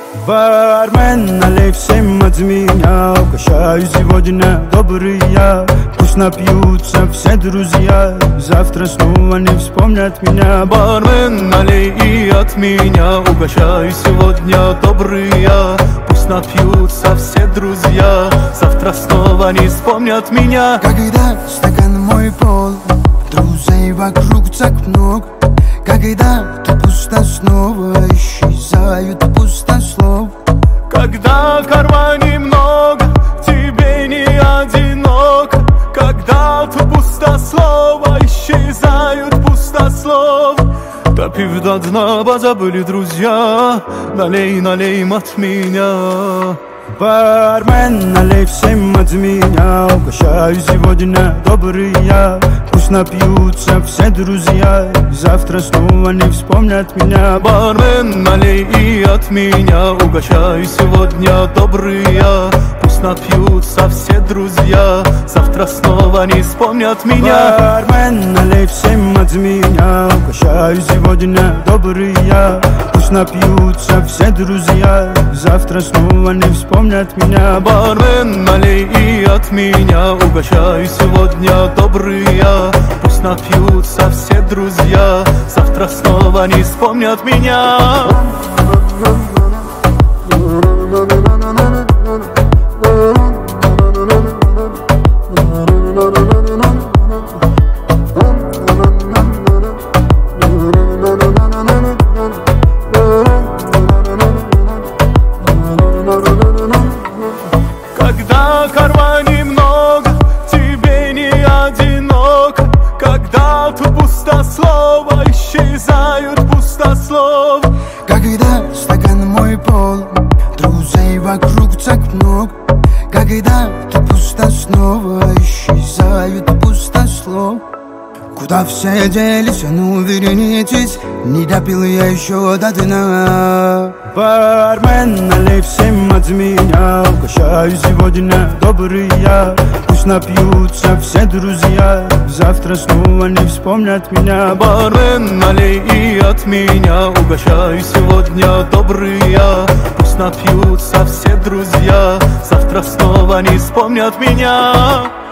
Бармен, налей всем от меня, угощаю сегодня добрый я. Пусть напьются все друзья, завтра снова не вспомнят меня. Бармен, налей и от меня, угощаю сегодня добрый я. Пусть напьются все друзья, завтра снова не вспомнят меня. Когда стакан мой пол, друзей вокруг так много. Когда ты пусто, снова исчезают пустослов. Когда кармане много, тебе не одиноко. Когда ты пустослова, исчезают пустослов. Допив до дна, позабыли друзья, налей, налей от меня. Бармен, налей всем от меня, угощаю сегодня добрый я. Пусть напьются все друзья, завтра снова не вспомнят меня. Бармен, налей и от меня, угощаю сегодня добрый я. Пусть напьются все друзья, завтра снова не вспомнят меня. Бармен, налей всем от меня, угощаю сегодня добрый я. Пусть напьются все друзья, завтра снова не вспомнят меня. Бармен, налей и от меня, угощаю сегодня добрый я. Пусть напьются все друзья, завтра снова не вспомнят меня. Когда кармане много, тебе не одиноко. Когда ты пустослова, исчезают пустослов. Когда стакан мой пол, друзей вокруг так много. Когда ты пусто, снова исчезают пустослов. Куда все делись, а ну вернитесь, не допил я еще до дна. Бармен, налей всем от меня, угощаю сегодня добрый я. Пусть напьются все друзья, завтра снова не вспомнят меня. Бармен, налей и от меня, угощаю сегодня добрый я. Пусть напьются все друзья, завтра снова не вспомнят меня.